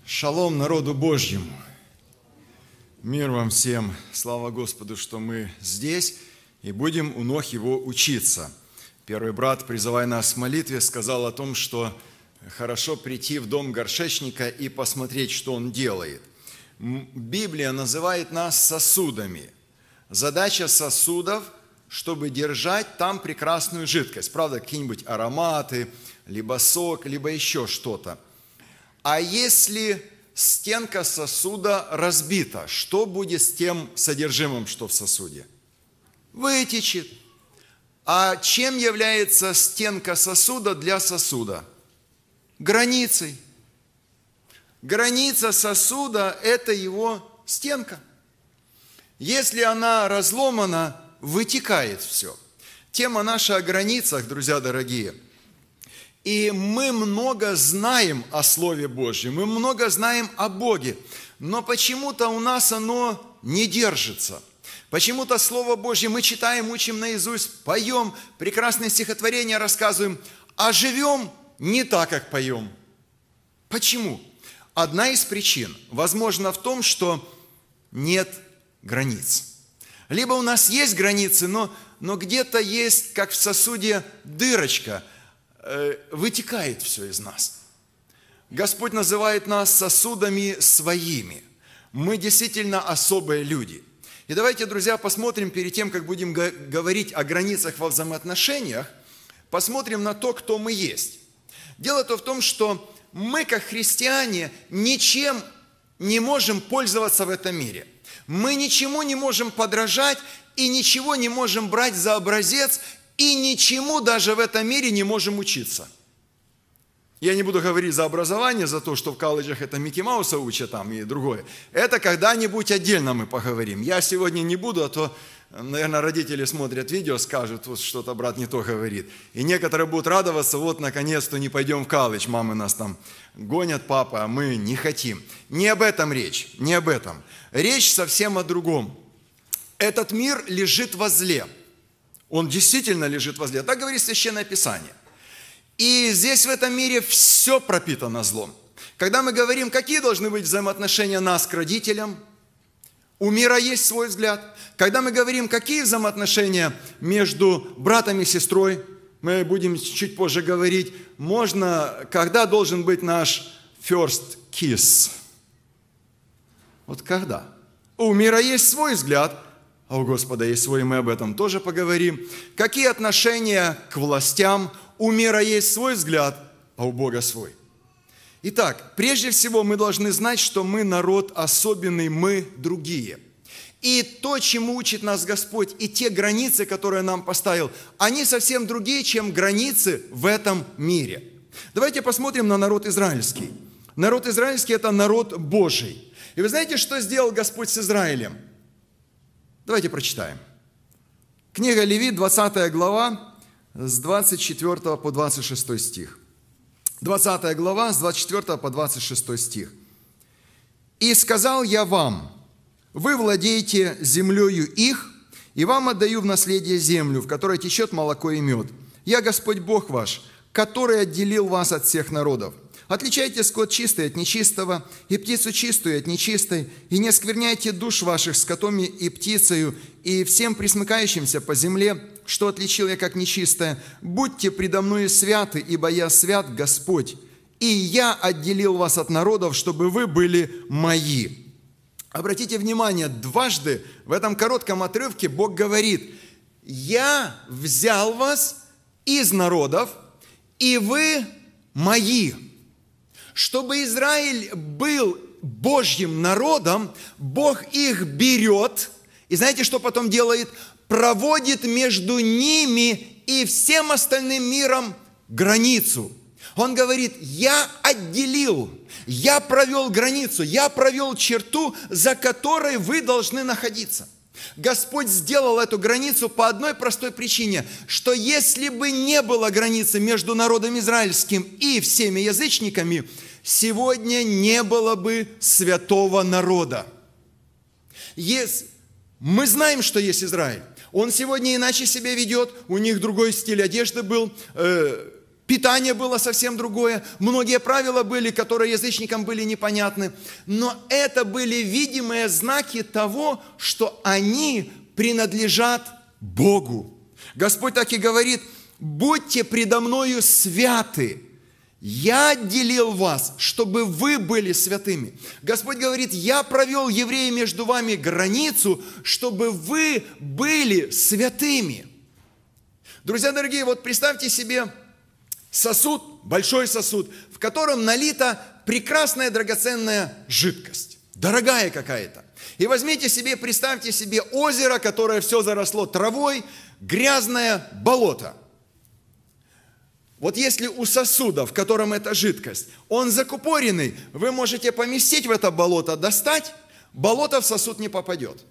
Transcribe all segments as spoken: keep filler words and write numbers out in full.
Шалом народу Божьему! Мир вам всем! Слава Господу, что мы здесь и будем у ног Его учиться. Первый брат, призывая нас в молитве, сказал о том, что хорошо прийти в дом горшечника и посмотреть, что он делает. Библия называет нас сосудами. Задача сосудов, чтобы держать там прекрасную жидкость. Правда, какие-нибудь ароматы, либо сок, либо еще что-то. А если стенка сосуда разбита, что будет с тем содержимым, что в сосуде? Вытечет. А чем является стенка сосуда для сосуда? Границей. Граница сосуда – это его стенка. Если она разломана, вытекает все. Тема наша о границах, друзья дорогие. И мы много знаем о Слове Божьем, мы много знаем о Боге, но почему-то у нас оно не держится. Почему-то Слово Божье мы читаем, учим наизусть, поем, прекрасные стихотворения рассказываем, а живем не так, как поем. Почему? Одна из причин, возможно, в том, что нет границ. Либо у нас есть границы, но, но где-то есть, как в сосуде, дырочка, э, вытекает все из нас. Господь называет нас сосудами своими. Мы действительно особые люди. И давайте, друзья, посмотрим перед тем, как будем говорить о границах во взаимоотношениях, посмотрим на то, кто мы есть. Дело-то в том, что мы, как христиане, ничем не можем пользоваться в этом мире. Мы ничему не можем подражать и ничего не можем брать за образец, и ничему даже в этом мире не можем учиться. Я не буду говорить за образование, за то, что в колледжах это Микки Мауса учат там и другое. Это когда-нибудь отдельно мы поговорим. Я сегодня не буду, а то, наверное, родители смотрят видео, скажут, вот что-то брат не то говорит. И некоторые будут радоваться, вот наконец-то не пойдем в колледж, мамы нас там гонят, папа, а мы не хотим. Не об этом речь, не об этом. Речь совсем о другом. Этот мир лежит возле. Он действительно лежит возле. Так говорит Священное Писание. И здесь в этом мире все пропитано злом. Когда мы говорим, какие должны быть взаимоотношения нас к родителям, у мира есть свой взгляд. Когда мы говорим, какие взаимоотношения между братом и сестрой, мы будем чуть позже говорить, можно, когда должен быть наш first kiss. Вот когда? У мира есть свой взгляд, а у Господа есть свой, и мы об этом тоже поговорим. Какие отношения к властям? У мира есть свой взгляд, а у Бога свой. Итак, прежде всего мы должны знать, что мы народ особенный, мы другие. И то, чему учит нас Господь, и те границы, которые нам поставил, они совсем другие, чем границы в этом мире. Давайте посмотрим на народ израильский. Народ израильский – это народ Божий. И вы знаете, что сделал Господь с Израилем? Давайте прочитаем. Книга Левит, двадцатая глава, с двадцать четвёртого по двадцать шестой стих. двадцатая глава, с двадцать четвёртого по двадцать шестой стих. «И сказал я вам, вы владеете землею их, и вам отдаю в наследие землю, в которой течет молоко и мед. Я Господь Бог ваш, который отделил вас от всех народов. Отличайте скот чистый от нечистого, и птицу чистую от нечистой, и не оскверняйте душ ваших скотом и птицею, и всем присмыкающимся по земле, что отличил я как нечистое. Будьте предо мною святы, ибо я свят Господь, и я отделил вас от народов, чтобы вы были мои». Обратите внимание, дважды в этом коротком отрывке Бог говорит: «Я взял вас из народов, и вы мои». Чтобы Израиль был Божьим народом, Бог их берет, и знаете, что потом делает? Проводит между ними и всем остальным миром границу. Он говорит: я отделил, я провел границу, я провел черту, за которой вы должны находиться. Господь сделал эту границу по одной простой причине, что если бы не было границы между народом израильским и всеми язычниками, сегодня не было бы святого народа. Есть, мы знаем, что есть Израиль. Он сегодня иначе себя ведет, у них другой стиль одежды был, э, питание было совсем другое, многие правила были, которые язычникам были непонятны, но это были видимые знаки того, что они принадлежат Богу. Господь так и говорит: «Будьте предо мною святы, я отделил вас, чтобы вы были святыми». Господь говорит: «Я провел, евреи, между вами границу, чтобы вы были святыми». Друзья дорогие, вот представьте себе сосуд, большой сосуд, в котором налита прекрасная драгоценная жидкость, дорогая какая-то. И возьмите себе, представьте себе озеро, которое все заросло травой, грязное болото. Вот если у сосуда, в котором эта жидкость, он закупоренный, вы можете поместить в это болото, достать, болото в сосуд не попадет.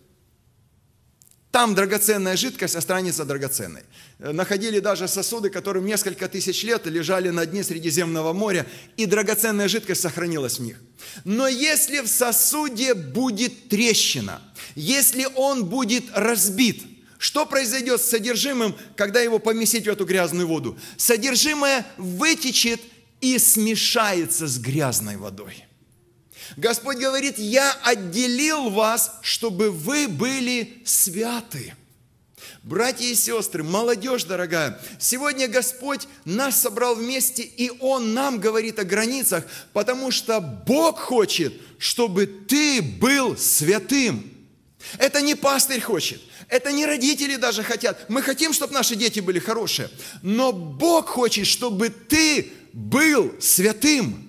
Там драгоценная жидкость останется драгоценной. Находили даже сосуды, которым несколько тысяч лет лежали на дне Средиземного моря, и драгоценная жидкость сохранилась в них. Но если в сосуде будет трещина, если он будет разбит, что произойдет с содержимым, когда его поместить в эту грязную воду? Содержимое вытечет и смешается с грязной водой. Господь говорит: «Я отделил вас, чтобы вы были святы». Братья и сестры, молодежь дорогая, сегодня Господь нас собрал вместе, и Он нам говорит о границах, потому что Бог хочет, чтобы ты был святым. Это не пастырь хочет, это не родители даже хотят. Мы хотим, чтобы наши дети были хорошие, но Бог хочет, чтобы ты был святым.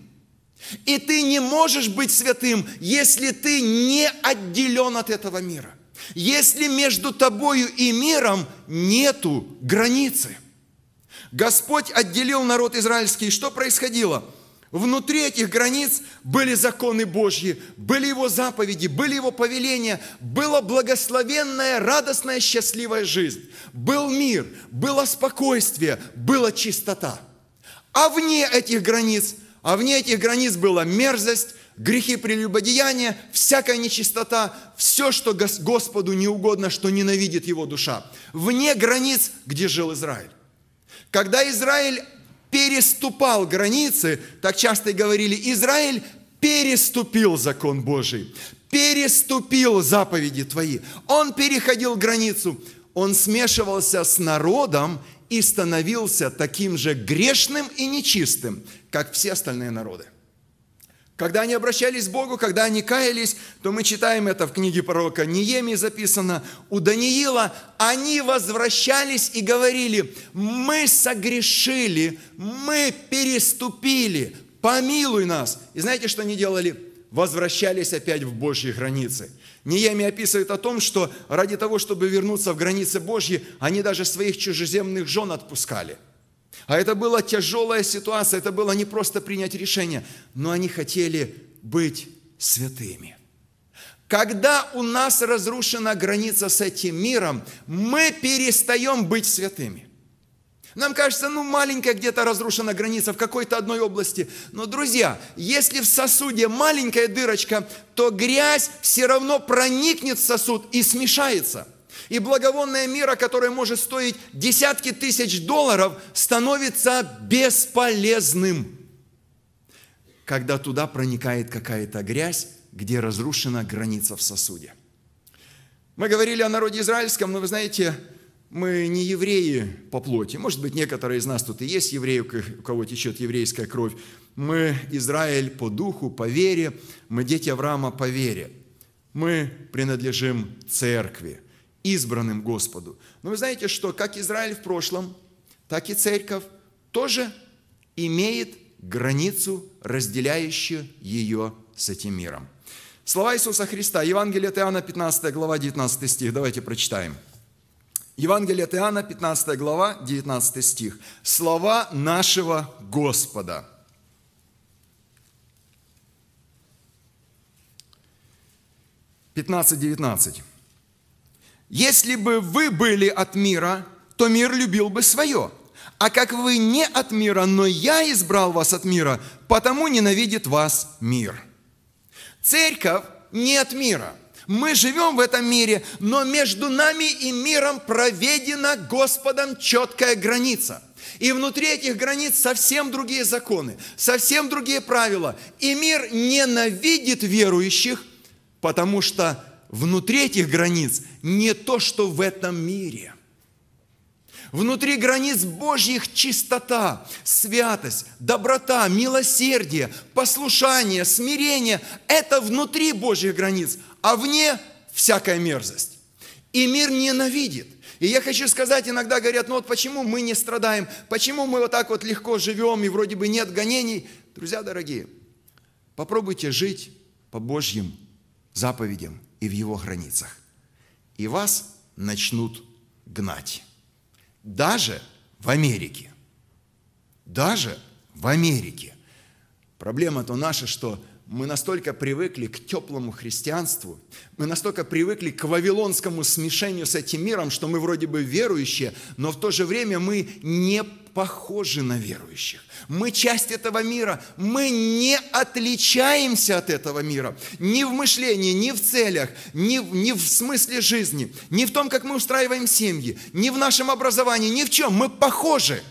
И ты не можешь быть святым, если ты не отделен от этого мира. Если между тобою и миром нету границы. Господь отделил народ израильский. Что происходило? Внутри этих границ были законы Божьи, были Его заповеди, были Его повеления, была благословенная, радостная, счастливая жизнь. Был мир, было спокойствие, была чистота. А вне этих границ, а вне этих границ была мерзость, грехи прелюбодеяния, всякая нечистота, все, что Господу не угодно, что ненавидит его душа. Вне границ, где жил Израиль. Когда Израиль переступал границы, так часто и говорили, Израиль переступил закон Божий, переступил заповеди твои. Он переходил границу, он смешивался с народом и становился таким же грешным и нечистым, как все остальные народы. Когда они обращались к Богу, когда они каялись, то мы читаем это в книге пророка Неемии записано, у Даниила они возвращались и говорили: мы согрешили, мы переступили, помилуй нас. И знаете, что они делали? Возвращались опять в Божьи границы. Неемия описывает о том, что ради того, чтобы вернуться в границы Божьи, они даже своих чужеземных жен отпускали. А это была тяжелая ситуация, это было не просто принять решение, но они хотели быть святыми. Когда у нас разрушена граница с этим миром, мы перестаем быть святыми. Нам кажется, ну маленькая где-то разрушена граница в какой-то одной области. Но, друзья, если в сосуде маленькая дырочка, то грязь все равно проникнет в сосуд и смешается. И благовонная мира, которая может стоить десятки тысяч долларов, становится бесполезным, когда туда проникает какая-то грязь, где разрушена граница в сосуде. Мы говорили о народе израильском, но вы знаете, мы не евреи по плоти. Может быть, некоторые из нас тут и есть евреи, у кого течет еврейская кровь. Мы Израиль по духу, по вере, мы дети Авраама по вере. Мы принадлежим церкви, избранным Господу. Но вы знаете, что как Израиль в прошлом, так и церковь тоже имеет границу, разделяющую ее с этим миром. Слова Иисуса Христа, Евангелие от Иоанна, пятнадцатая глава, девятнадцатый стих. Давайте прочитаем. Евангелие от Иоанна, пятнадцатая глава, девятнадцатый стих. Слова нашего Господа. пятнадцать девятнадцать. «Если бы вы были от мира, то мир любил бы свое. А как вы не от мира, но я избрал вас от мира, потому ненавидит вас мир». Церковь не от мира. Мы живем в этом мире, но между нами и миром проведена Господом четкая граница. И внутри этих границ совсем другие законы, совсем другие правила. И мир ненавидит верующих, потому что внутри этих границ не то, что в этом мире. Внутри границ Божьих чистота, святость, доброта, милосердие, послушание, смирение. Это внутри Божьих границ, а вне всякая мерзость. И мир ненавидит. И я хочу сказать, иногда говорят, ну вот почему мы не страдаем, почему мы вот так вот легко живем и вроде бы нет гонений. Друзья дорогие, попробуйте жить по Божьим заповедям и в Его границах. И вас начнут гнать. Даже в Америке. Даже в Америке. Проблема-то наша, что мы настолько привыкли к теплому христианству, мы настолько привыкли к вавилонскому смешению с этим миром, что мы вроде бы верующие, но в то же время мы не похожи на верующих. Мы часть этого мира, мы не отличаемся от этого мира. Ни в мышлении, ни в целях, ни, ни в смысле жизни, ни в том, как мы устраиваем семьи, ни в нашем образовании, ни в чем. Мы похожи.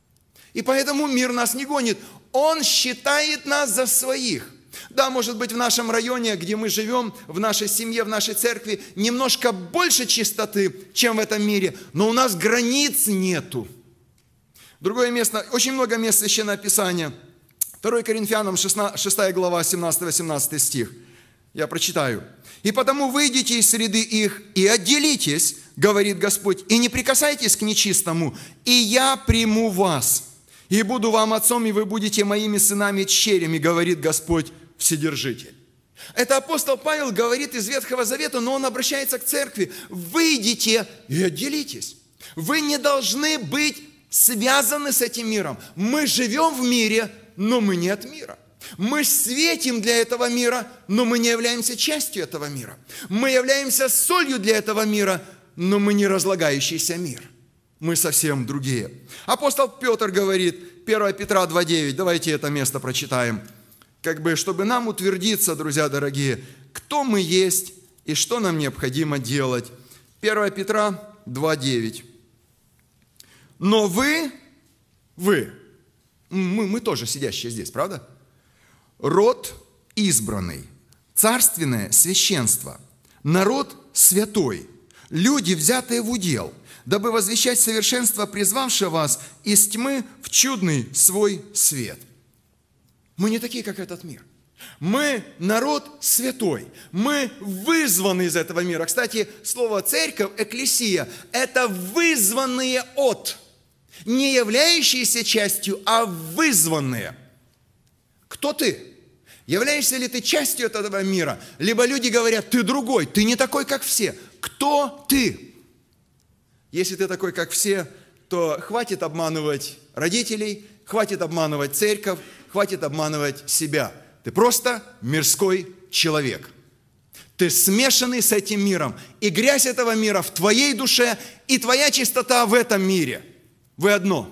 И поэтому мир нас не гонит. Он считает нас за своих. Да, может быть, в нашем районе, где мы живем, в нашей семье, в нашей церкви, немножко больше чистоты, чем в этом мире, но у нас границ нету. Другое место, очень много мест Священного Писания. второе Коринфянам, шестая глава, семнадцатый-восемнадцатый стих. Я прочитаю. «И потому выйдите из среды их и отделитесь, говорит Господь, и не прикасайтесь к нечистому, и я приму вас, и буду вам отцом, и вы будете моими сынами и дщерями, говорит Господь Вседержитель». Это апостол Павел говорит из Ветхого Завета, но он обращается к церкви. Выйдите и отделитесь. Вы не должны быть связаны с этим миром. Мы живем в мире, но мы не от мира. Мы светим для этого мира, но мы не являемся частью этого мира. Мы являемся солью для этого мира, но мы не разлагающийся мир. Мы совсем другие. Апостол Петр говорит, первое Петра два девять, давайте это место прочитаем, как бы, чтобы нам утвердиться, друзья дорогие, кто мы есть и что нам необходимо делать. первое Петра два девять. Но вы, вы, мы, мы тоже сидящие здесь, правда? Род избранный, царственное священство, народ святой, люди, взятые в удел, дабы возвещать совершенство призвавшего вас из тьмы в чудный свой свет. Мы не такие, как этот мир. Мы народ святой. Мы вызваны из этого мира. Кстати, слово церковь, экклесия, это вызванные от. Не являющиеся частью, а вызванные. Кто ты? Являешься ли ты частью этого мира? Либо люди говорят, ты другой, ты не такой, как все. Кто ты? Если ты такой, как все, то хватит обманывать родителей, хватит обманывать церковь, хватит обманывать себя. Ты просто мирской человек. Ты смешанный с этим миром. И грязь этого мира в твоей душе, и твоя чистота в этом мире. Вы одно.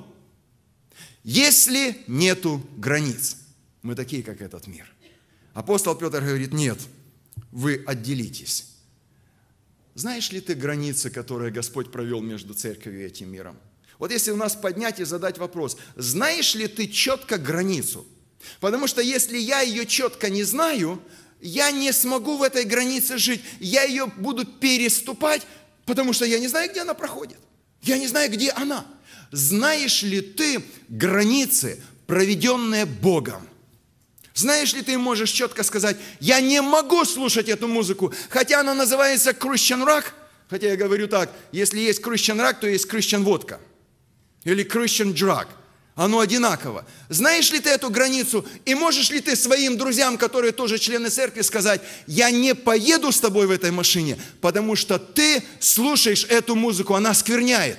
Если нету границ, мы такие, как этот мир. Апостол Петр говорит, нет, вы отделитесь. Знаешь ли ты границы, которые Господь провел между церковью и этим миром? Вот если у нас поднять и задать вопрос, знаешь ли ты четко границу? Потому что если я ее четко не знаю, я не смогу в этой границе жить. Я ее буду переступать, потому что я не знаю, где она проходит. Я не знаю, где она. Знаешь ли ты границы, проведенные Богом? Знаешь ли ты можешь четко сказать, я не могу слушать эту музыку, хотя она называется Christian Rock, хотя я говорю так, если есть Christian Rock, то есть Christian водка или Christian Drug. Оно одинаково. Знаешь ли ты эту границу? И можешь ли ты своим друзьям, которые тоже члены церкви, сказать, я не поеду с тобой в этой машине, потому что ты слушаешь эту музыку, она скверняет.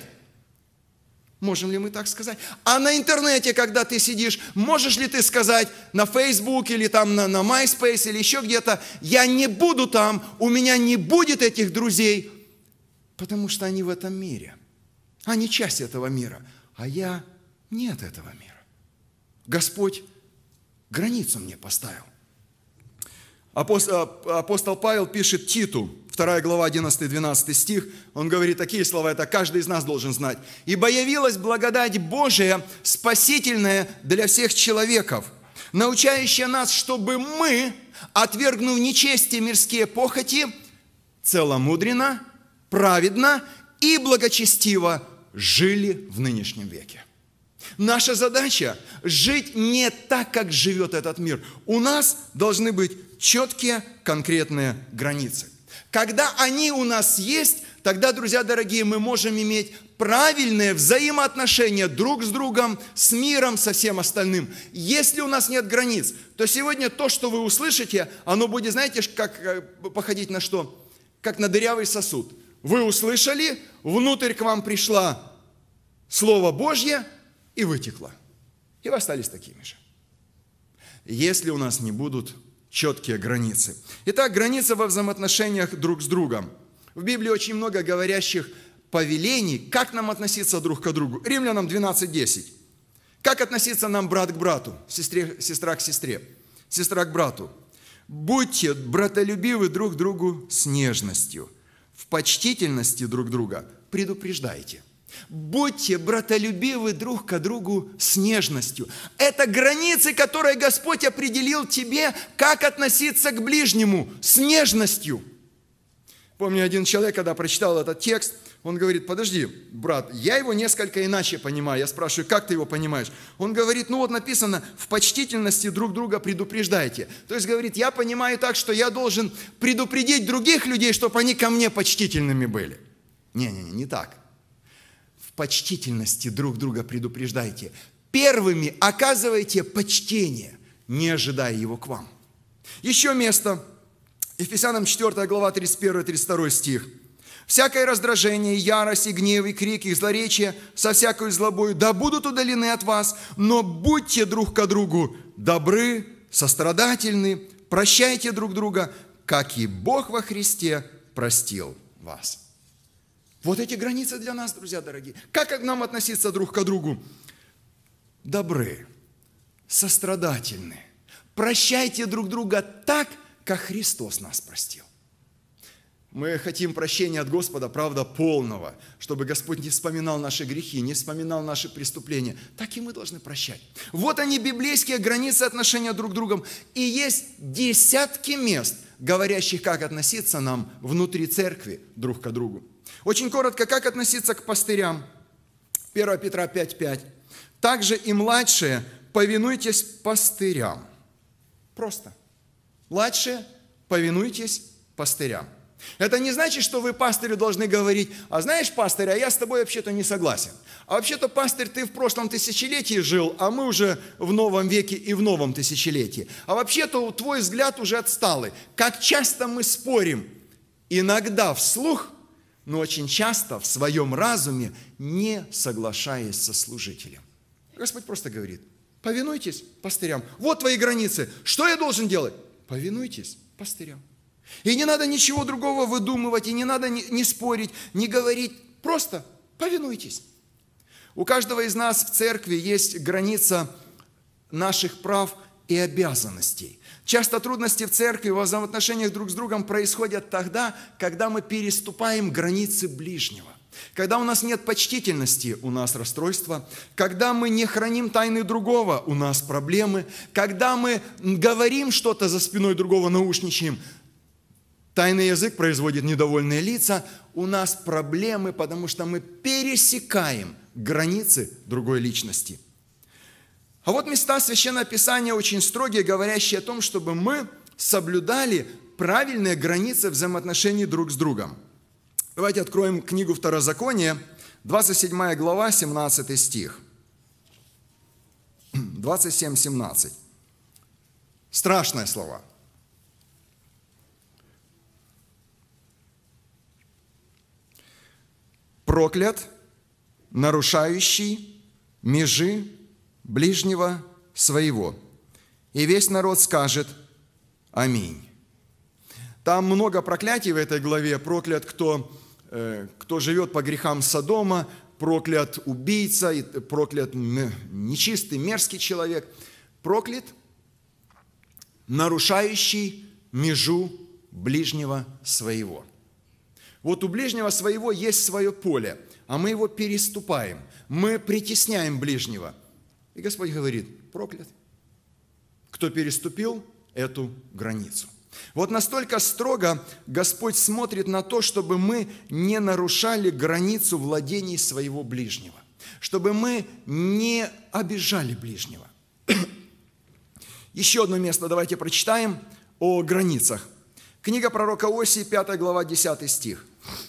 Можем ли мы так сказать? А на интернете, когда ты сидишь, можешь ли ты сказать на Facebook или там на, на MySpace или еще где-то, я не буду там, у меня не будет этих друзей, потому что они в этом мире. Они часть этого мира, а я нет этого мира. Господь границу мне поставил. Апостол Павел пишет Титу, вторая глава, одиннадцатый-двенадцатый стих, он говорит такие слова, это каждый из нас должен знать. «Ибо явилась благодать Божия, спасительная для всех человеков, научающая нас, чтобы мы, отвергнув нечестие мирские похоти, целомудренно, праведно и благочестиво жили в нынешнем веке». Наша задача – жить не так, как живет этот мир. У нас должны быть четкие, конкретные границы. Когда они у нас есть, тогда, друзья дорогие, мы можем иметь правильные взаимоотношения друг с другом, с миром, со всем остальным. Если у нас нет границ, то сегодня то, что вы услышите, оно будет, знаете, как походить на что? Как на дырявый сосуд. Вы услышали, внутрь к вам пришла Слово Божье и вытекло. И вы остались такими же. Если у нас не будут четкие границы. Итак, границы во взаимоотношениях друг с другом. В Библии очень много говорящих повелений, как нам относиться друг к другу. Римлянам двенадцать десять. Как относиться нам брат к брату, сестре, сестра к сестре, сестра к брату. Будьте братолюбивы друг другу с нежностью, в почтительности друг друга предупреждайте. Будьте братолюбивы друг к другу с нежностью. Это границы, которые Господь определил тебе, как относиться к ближнему с нежностью. Помню, один человек, когда прочитал этот текст, он говорит: подожди, брат, я его несколько иначе понимаю. Я спрашиваю, как ты его понимаешь? Он говорит, ну вот написано, в почтительности друг друга предупреждайте. То есть, говорит, я понимаю так, что я должен предупредить других людей, чтобы они ко мне почтительными были. Не-не-не, не так. В почтительности друг друга предупреждайте. Первыми оказывайте почтение, не ожидая его к вам. Еще место. Ефесянам четвёртая глава, тридцать первый тридцать второй стих. «Всякое раздражение, ярость и гнев, и крик, и злоречие со всякой злобою да будут удалены от вас, но будьте друг к другу добры, сострадательны, прощайте друг друга, как и Бог во Христе простил вас». Вот эти границы для нас, друзья дорогие. Как нам относиться друг к другу? Добры, сострадательны, прощайте друг друга так, как Христос нас простил. Мы хотим прощения от Господа, правда, полного, чтобы Господь не вспоминал наши грехи, не вспоминал наши преступления. Так и мы должны прощать. Вот они, библейские границы отношения друг к другу. И есть десятки мест, говорящих, как относиться нам внутри церкви друг к другу. Очень коротко, как относиться к пастырям. первое Петра пять пять. «Также и младшие повинуйтесь пастырям». Просто. Младшие, повинуйтесь пастырям. Это не значит, что вы пастырю должны говорить: а знаешь, пастырь, а я с тобой вообще-то не согласен. А вообще-то, пастырь, ты в прошлом тысячелетии жил, а мы уже в новом веке и в новом тысячелетии. А вообще-то твой взгляд уже отсталый. Как часто мы спорим, иногда вслух, но очень часто в своем разуме, не соглашаясь со служителем. Господь просто говорит: повинуйтесь пастырям. Вот твои границы. Что я должен делать? Повинуйтесь пастырям. И не надо ничего другого выдумывать, и не надо ни, ни спорить, ни говорить. Просто повинуйтесь. У каждого из нас в церкви есть граница наших прав и обязанностей. Часто трудности в церкви во взаимоотношениях друг с другом происходят тогда, когда мы переступаем границы ближнего. Когда у нас нет почтительности, у нас расстройство. Когда мы не храним тайны другого, у нас проблемы. Когда мы говорим что-то за спиной другого, наушничаем, тайный язык производит недовольные лица, у нас проблемы, потому что мы пересекаем границы другой личности. А вот места Священного Писания очень строгие, говорящие о том, чтобы мы соблюдали правильные границы взаимоотношений друг с другом. Давайте откроем книгу Второзакония, двадцать седьмая глава, семнадцатый стих. двадцать семь семнадцать. Страшные слова. «Проклят, нарушающий межи ближнего своего». И весь народ скажет: аминь. Там много проклятий в этой главе. Проклят, кто, э, кто живет по грехам Содома, проклят убийца, проклят нечистый, мерзкий человек. Проклят, нарушающий межу ближнего своего. Вот у ближнего своего есть свое поле, а мы его переступаем, мы притесняем ближнего. И Господь говорит: проклят, кто переступил эту границу. Вот настолько строго Господь смотрит на то, чтобы мы не нарушали границу владений своего ближнего, чтобы мы не обижали ближнего. Еще одно место давайте прочитаем о границах. Книга пророка Осии, пятая глава, десятый стих.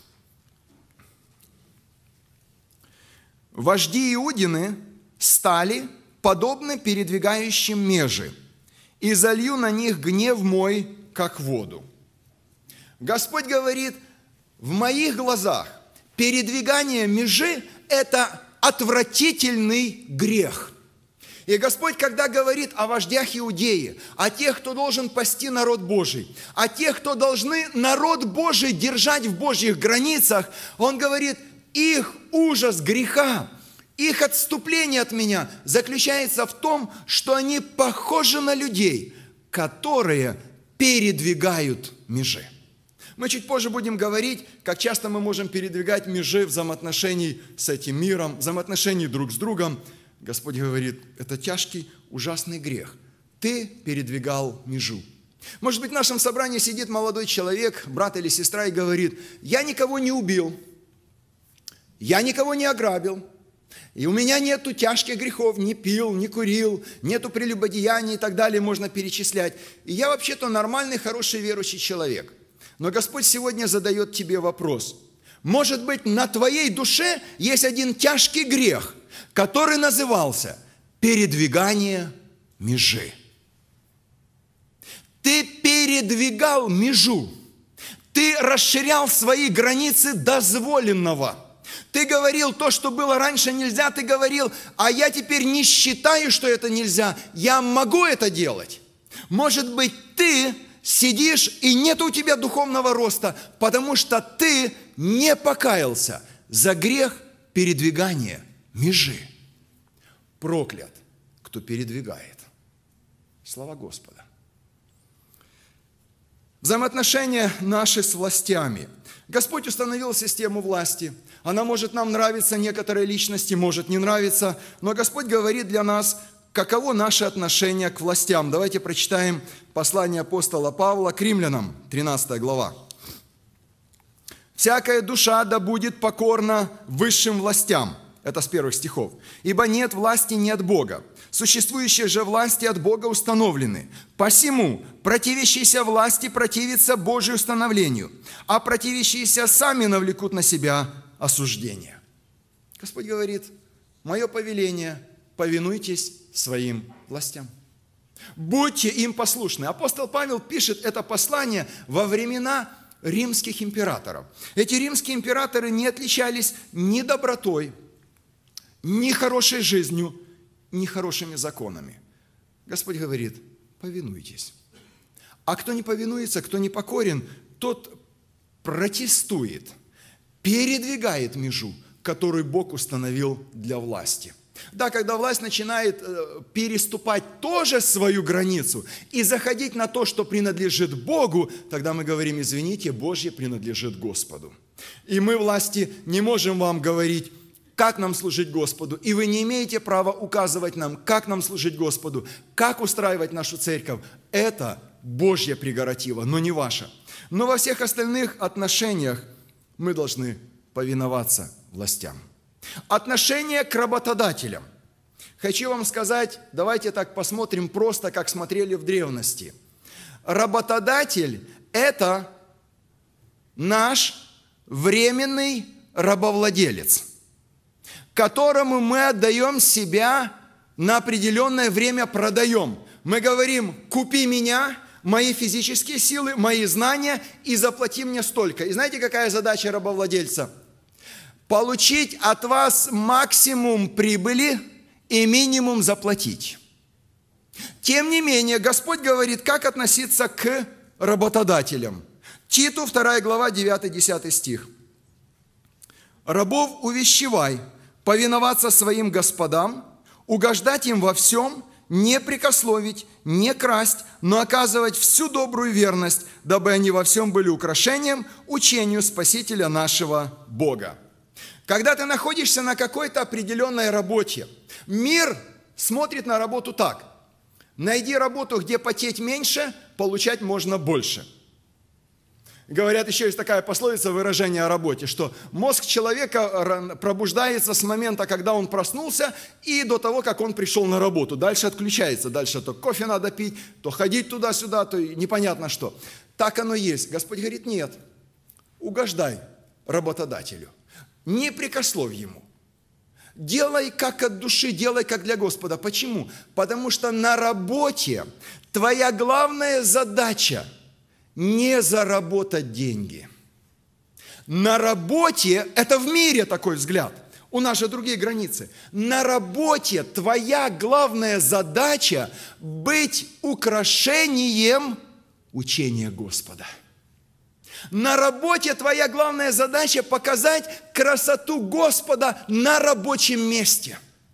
«Вожди Иудины стали подобны передвигающим межи, и залью на них гнев мой, как воду». Господь говорит: в моих глазах передвигание межи – это отвратительный грех. И Господь, когда говорит о вождях Иудеи, о тех, кто должен пасти народ Божий, о тех, кто должны народ Божий держать в Божьих границах, Он говорит: их ужас греха, их отступление от Меня заключается в том, что они похожи на людей, которые передвигают межи. Мы чуть позже будем говорить, как часто мы можем передвигать межи взаимоотношений с этим миром, взаимоотношений друг с другом. Господь говорит: это тяжкий, ужасный грех. Ты передвигал межу. Может быть, в нашем собрании сидит молодой человек, брат или сестра, и говорит: я никого не убил, я никого не ограбил, и у меня нету тяжких грехов, не пил, не курил, нету прелюбодеяний и так далее, можно перечислять. И я вообще-то нормальный, хороший, верующий человек. Но Господь сегодня задает тебе вопрос. Может быть, на твоей душе есть один тяжкий грех, который назывался передвигание межи. Ты передвигал межу. Ты расширял свои границы дозволенного. Ты говорил то, что было раньше нельзя, ты говорил: а я теперь не считаю, что это нельзя, я могу это делать. Может быть, ты сидишь, и нет у тебя духовного роста, потому что ты не покаялся за грех передвигания межи. Проклят, кто передвигает. Слава Господа. Взаимоотношения наши с властями. Господь установил систему власти. Она может нам нравиться, некоторые личности, может не нравиться, но Господь говорит для нас, каково наше отношение к властям. Давайте прочитаем послание апостола Павла к римлянам, тринадцатая глава. «Всякая душа да будет покорна высшим властям». Это с первых стихов. «Ибо нет власти не от Бога. Существующие же власти от Бога установлены. Посему противящиеся власти противятся Божию установлению, а противящиеся сами навлекут на себя осуждение». Господь говорит: мое повеление – повинуйтесь своим властям. Будьте им послушны. Апостол Павел пишет это послание во времена римских императоров. Эти римские императоры не отличались ни добротой, ни хорошей жизнью, ни хорошими законами. Господь говорит: повинуйтесь. А кто не повинуется, кто не покорен, тот протестует, передвигает межу, которую Бог установил для власти. Да, когда власть начинает э, переступать тоже свою границу и заходить на то, что принадлежит Богу, тогда мы говорим: извините, Божье принадлежит Господу. И мы, власти, не можем вам говорить, как нам служить Господу. И вы не имеете права указывать нам, как нам служить Господу, как устраивать нашу церковь. Это Божья прерогатива, но не ваша. Но во всех остальных отношениях мы должны повиноваться властям. Отношение к работодателям. Хочу вам сказать, давайте так посмотрим просто, как смотрели в древности. Работодатель – это наш временный рабовладелец, которому мы отдаем себя на определенное время, продаем. Мы говорим: купи меня, мои физические силы, мои знания и заплати мне столько. И знаете, какая задача рабовладельца? Получить от вас максимум прибыли и минимум заплатить. Тем не менее, Господь говорит, как относиться к работодателям. Титу, вторая глава, девятый-десятый стих. «Рабов увещевай повиноваться своим господам, угождать им во всем не прекословить, не красть, но оказывать всю добрую верность, дабы они во всем были украшением учению Спасителя нашего Бога». Когда ты находишься на какой-то определенной работе, мир смотрит на работу так: найди работу, где потеть меньше, получать можно больше. Говорят, еще есть такая пословица, выражение о работе, что мозг человека пробуждается с момента, когда он проснулся, и до того, как он пришел на работу. Дальше отключается, дальше то кофе надо пить, то ходить туда-сюда, то непонятно что. Так оно есть. Господь говорит: нет, угождай работодателю, не прекословь ему. Делай как от души, делай как для Господа. Почему? Потому что на работе твоя главная задача не заработать деньги. На работе, это в мире такой взгляд, у нас же другие границы. На работе твоя главная задача быть украшением учения Господа. На работе твоя главная задача показать красоту Господа на рабочем месте.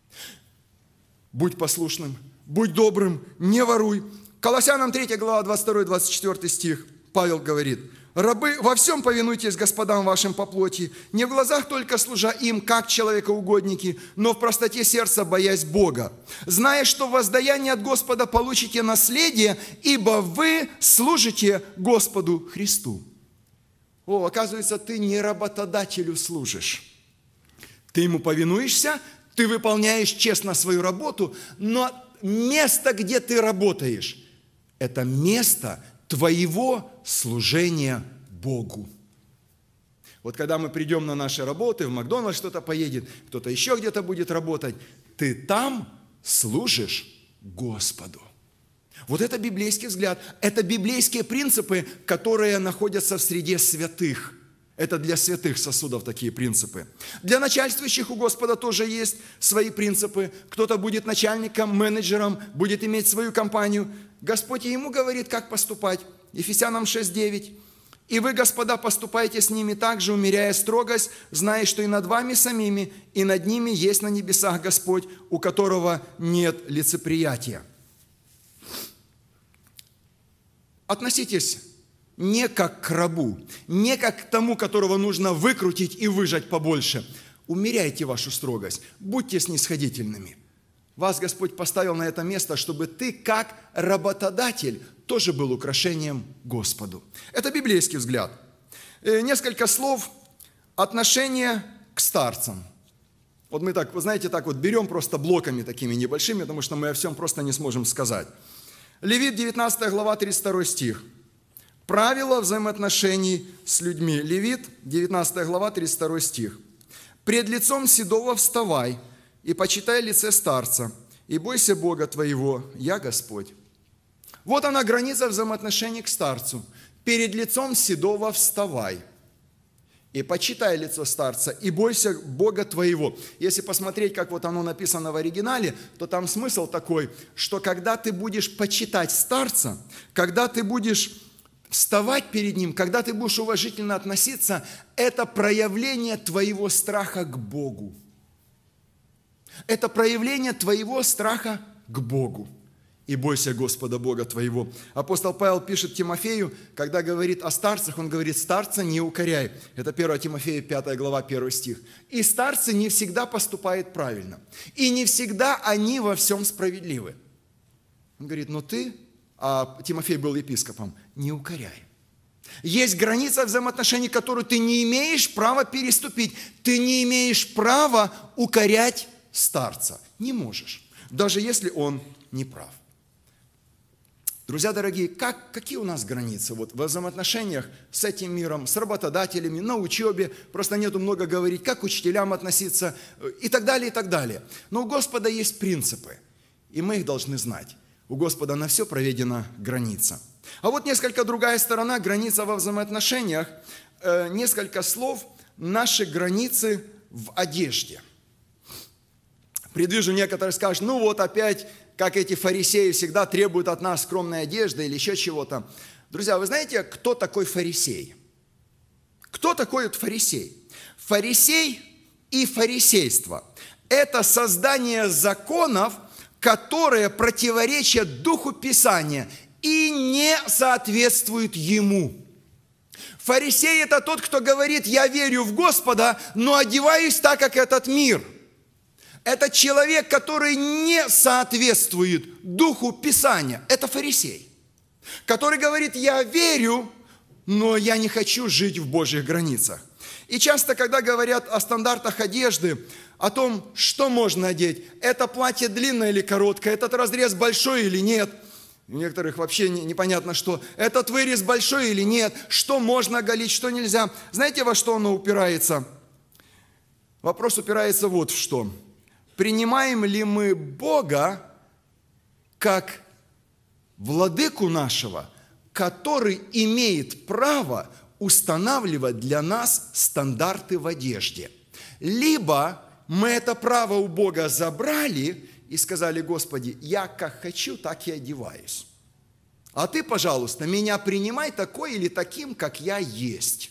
Будь послушным, будь добрым, не воруй. Колоссянам третья глава, двадцать второй двадцать четвёртый стих, Павел говорит: «Рабы, во всем повинуйтесь господам вашим по плоти, не в глазах только служа им, как человекоугодники, но в простоте сердца боясь Бога, зная, что в воздаянии от Господа получите наследие, ибо вы служите Господу Христу». О, оказывается, ты не работодателю служишь. Ты ему повинуешься, ты выполняешь честно свою работу, но место, где ты работаешь, это место твоего служения Богу. Вот когда мы придем на наши работы, в Макдональдс кто-то поедет, кто-то еще где-то будет работать, ты там служишь Господу. Вот это библейский взгляд, это библейские принципы, которые находятся в среде святых. Это для святых сосудов такие принципы. Для начальствующих у Господа тоже есть свои принципы. Кто-то будет начальником, менеджером, будет иметь свою компанию. Господь ему говорит, как поступать. Ефесянам шесть девять. «И вы, господа, поступайте с ними так же, умеряя строгость, зная, что и над вами самими, и над ними есть на небесах Господь, у которого нет лицеприятия». Относитесь не как к рабу, не как к тому, которого нужно выкрутить и выжать побольше. Умеряйте вашу строгость, будьте снисходительными. Вас Господь поставил на это место, чтобы ты, как работодатель, тоже был украшением Господу. Это библейский взгляд. Несколько слов отношения к старцам. Вот мы так, вы знаете, так вот берем просто блоками такими небольшими, потому что мы о всем просто не сможем сказать. Левит, девятнадцатая глава, тридцать второй стих. Правила взаимоотношений с людьми. Левит, девятнадцатая глава, тридцать второй стих. «Пред лицом седого вставай, и почитай лице старца, и бойся Бога твоего, я Господь». Вот она граница взаимоотношений к старцу. «Перед лицом седого вставай, и почитай лицо старца, и бойся Бога твоего». Если посмотреть, как вот оно написано в оригинале, то там смысл такой, что когда ты будешь почитать старца, когда ты будешь вставать перед ним, когда ты будешь уважительно относиться, это проявление твоего страха к Богу. Это проявление твоего страха к Богу. «И бойся Господа Бога твоего». Апостол Павел пишет Тимофею, когда говорит о старцах, он говорит: «Старца не укоряй». Это первое Тимофея, пятая глава, первый стих. И старцы не всегда поступают правильно. И не всегда они во всем справедливы. Он говорит: «Но ты», а Тимофей был епископом, «не укоряй». Есть граница взаимоотношений, которую ты не имеешь права переступить. Ты не имеешь права укорять старца. Не можешь, даже если он не прав. Друзья дорогие, как, какие у нас границы вот, в взаимоотношениях с этим миром, с работодателями, на учебе, просто нету много говорить, как к учителям относиться и так далее, и так далее. Но у Господа есть принципы, и мы их должны знать. У Господа на все проведена граница. А вот несколько другая сторона, граница во взаимоотношениях, э, несколько слов, наши границы в одежде. Предвижу, некоторые скажут: ну вот опять, как эти фарисеи всегда требуют от нас скромной одежды или еще чего-то. Друзья, вы знаете, кто такой фарисей? Кто такой вот фарисей? Фарисей и фарисейство – это создание законов, которые противоречат Духу Писания и не соответствуют Ему. Фарисей – это тот, кто говорит: я верю в Господа, но одеваюсь так, как этот мир. Это человек, который не соответствует Духу Писания. Это фарисей, который говорит: я верю, но я не хочу жить в Божьих границах. И часто, когда говорят о стандартах одежды, о том, что можно одеть, это платье длинное или короткое, этот разрез большой или нет, у некоторых вообще непонятно что, этот вырез большой или нет, что можно оголить, что нельзя. Знаете, во что оно упирается? Вопрос упирается вот в что. Принимаем ли мы Бога как владыку нашего, который имеет право устанавливать для нас стандарты в одежде? Либо мы это право у Бога забрали и сказали: Господи, я как хочу, так и одеваюсь. А Ты, пожалуйста, меня принимай такой или таким, как я есть.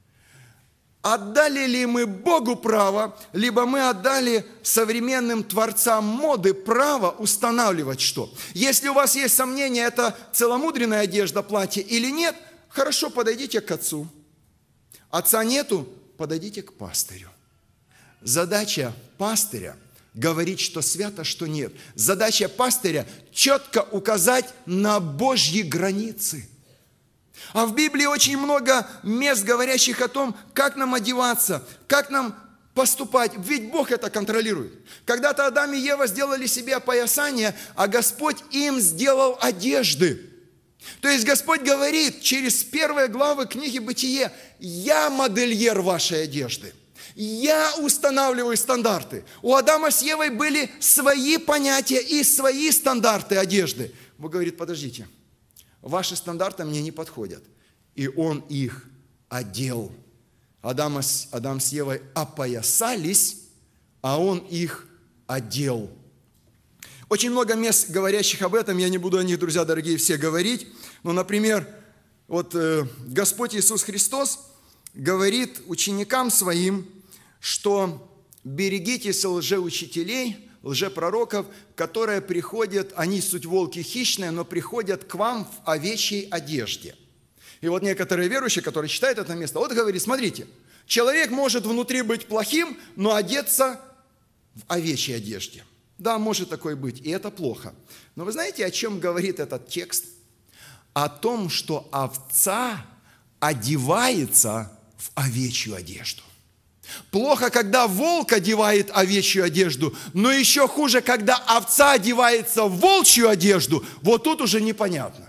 Отдали ли мы Богу право, либо мы отдали современным творцам моды право устанавливать что? Если у вас есть сомнения, это целомудренная одежда, платье или нет, хорошо, подойдите к отцу. Отца нету, подойдите к пастырю. Задача пастыря – говорить, что свято, что нет. Задача пастыря – четко указать на Божьи границы. А в Библии очень много мест, говорящих о том, как нам одеваться, как нам поступать. Ведь Бог это контролирует. Когда-то Адам и Ева сделали себе опоясание, а Господь им сделал одежды. То есть Господь говорит через первые главы книги «Бытие»: «Я модельер вашей одежды». Я устанавливаю стандарты. У Адама с Евой были свои понятия и свои стандарты одежды. Бог говорит: подождите, ваши стандарты мне не подходят. И Он их одел. Адам с, Адам с Евой опоясались, а Он их одел. Очень много мест, говорящих об этом, я не буду о них, друзья дорогие, все говорить. Но, например, вот э, Господь Иисус Христос говорит ученикам Своим, что берегитесь лжеучителей, лжепророков, которые приходят, они суть волки хищные, но приходят к вам в овечьей одежде. И вот некоторые верующие, которые читают это место, вот говорит: смотрите, человек может внутри быть плохим, но одеться в овечьей одежде. Да, может такое быть, и это плохо. Но вы знаете, о чем говорит этот текст? О том, что овца одевается в овечью одежду. Плохо, когда волк одевает овечью одежду, но еще хуже, когда овца одевается в волчью одежду. Вот тут уже непонятно.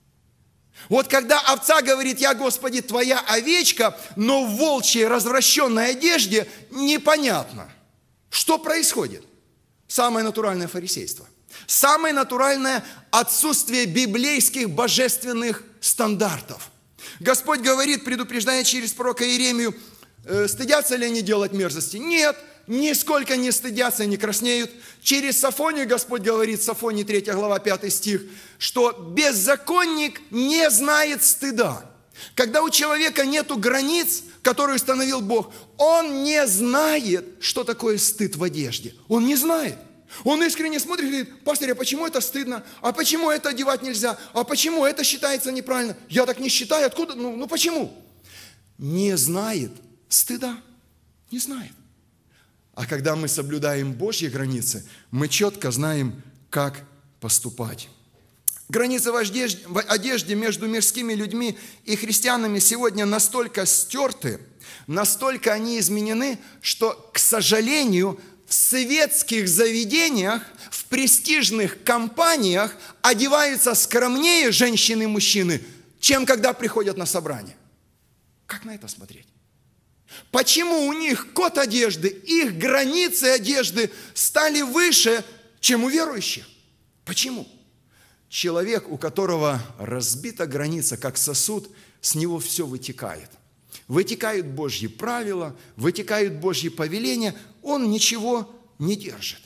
Вот когда овца говорит: я, Господи, твоя овечка, но в волчьей развращенной одежде, непонятно, что происходит. Самое натуральное фарисейство. Самое натуральное отсутствие библейских божественных стандартов. Господь говорит, предупреждая через пророка Иеремию: стыдятся ли они делать мерзости? Нет, нисколько не стыдятся и не краснеют. Через Софонию Господь говорит, Софонии третья глава, пятый стих, что беззаконник не знает стыда. Когда у человека нету границ, которые установил Бог, он не знает, что такое стыд в одежде. Он не знает. Он искренне смотрит и говорит: пастырь, а почему это стыдно? А почему это одевать нельзя? А почему это считается неправильно? Я так не считаю. Откуда? Ну, ну почему? Не знает стыда. Не знает. А когда мы соблюдаем Божьи границы, мы четко знаем, как поступать. Границы в одежде, в одежде между мирскими людьми и христианами сегодня настолько стерты, настолько они изменены, что, к сожалению, в светских заведениях, в престижных компаниях одеваются скромнее женщины и мужчины, чем когда приходят на собрание. Как на это смотреть? Почему у них код одежды, их границы одежды стали выше, чем у верующих? Почему? Человек, у которого разбита граница, как сосуд, с него все вытекает. Вытекают Божьи правила, вытекают Божьи повеления, он ничего не держит.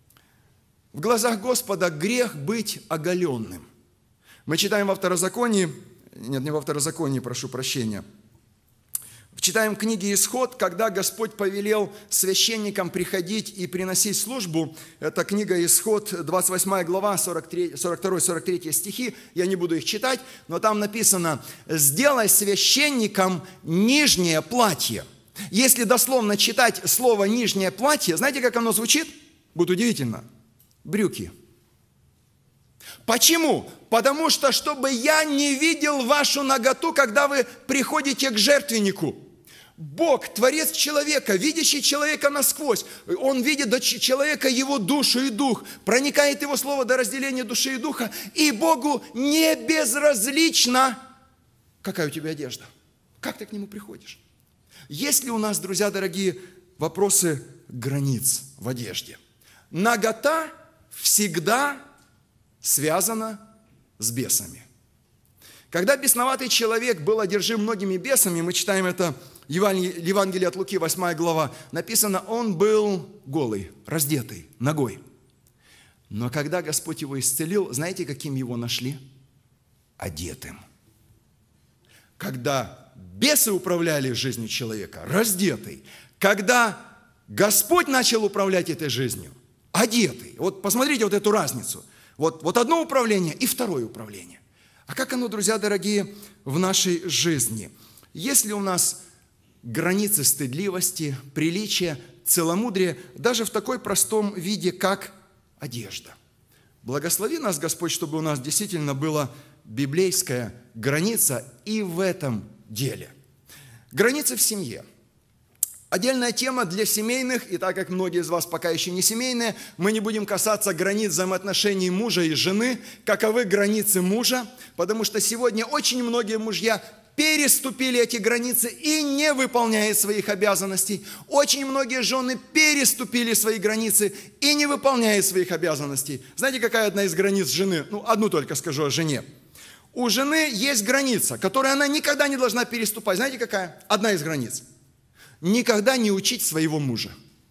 В глазах Господа грех быть оголенным. Мы читаем во Второзаконии, нет, не во Второзаконии, прошу прощения, в Читаем в книге «Исход», когда Господь повелел священникам приходить и приносить службу. Это книга «Исход», двадцать восьмая глава, сорок второй сорок третий стихи. Я не буду их читать, но там написано: «Сделай священникам нижнее платье». Если дословно читать слово «нижнее платье», знаете, как оно звучит? Будет удивительно. Брюки. Почему? Потому что, чтобы я не видел вашу наготу, когда вы приходите к жертвеннику. Бог, Творец человека, видящий человека насквозь, Он видит до человека его душу и дух, проникает его слово до разделения души и духа, и Богу не безразлично, какая у тебя одежда, как ты к Нему приходишь. Есть ли у нас, друзья дорогие, вопросы границ в одежде? Нагота всегда связана с бесами. Когда бесноватый человек был одержим многими бесами, мы читаем это в Евангелии от Луки, восьмая глава, написано, он был голый, раздетый, нагой. Но когда Господь его исцелил, знаете, каким его нашли? Одетым. Когда бесы управляли жизнью человека, раздетый. Когда Господь начал управлять этой жизнью, одетый. Вот посмотрите вот эту разницу. Вот, вот одно управление и второе управление. А как оно, друзья дорогие, в нашей жизни? Есть ли у нас границы стыдливости, приличия, целомудрия, даже в такой простом виде, как одежда? Благослови нас, Господь, чтобы у нас действительно была библейская граница и в этом деле. Границы в семье. Отдельная тема для семейных, и так как многие из вас пока еще не семейные, мы не будем касаться границ взаимоотношений мужа и жены, каковы границы мужа, потому что сегодня очень многие мужья переступили эти границы и не выполняют своих обязанностей. Очень многие жены переступили свои границы и не выполняют своих обязанностей. Знаете, какая одна из границ жены? Ну, одну только скажу о жене. У жены есть граница, которую она никогда не должна переступать. Знаете, какая? Одна из границ. Никогда не учить своего мужа.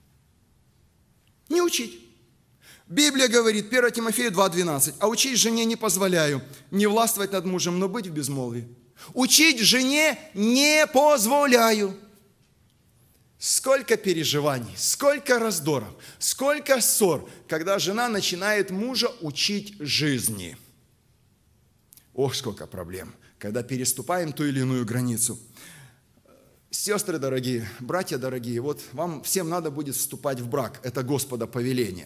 Не учить. Библия говорит, первое Тимофею два двенадцать, а учить жене не позволяю, не властвовать над мужем, но быть в безмолвии. Учить жене не позволяю. Сколько переживаний, сколько раздоров, сколько ссор, когда жена начинает мужа учить жизни. Ох, сколько проблем, когда переступаем ту или иную границу. Сестры дорогие, братья дорогие, вот вам всем надо будет вступать в брак. Это Господа повеление.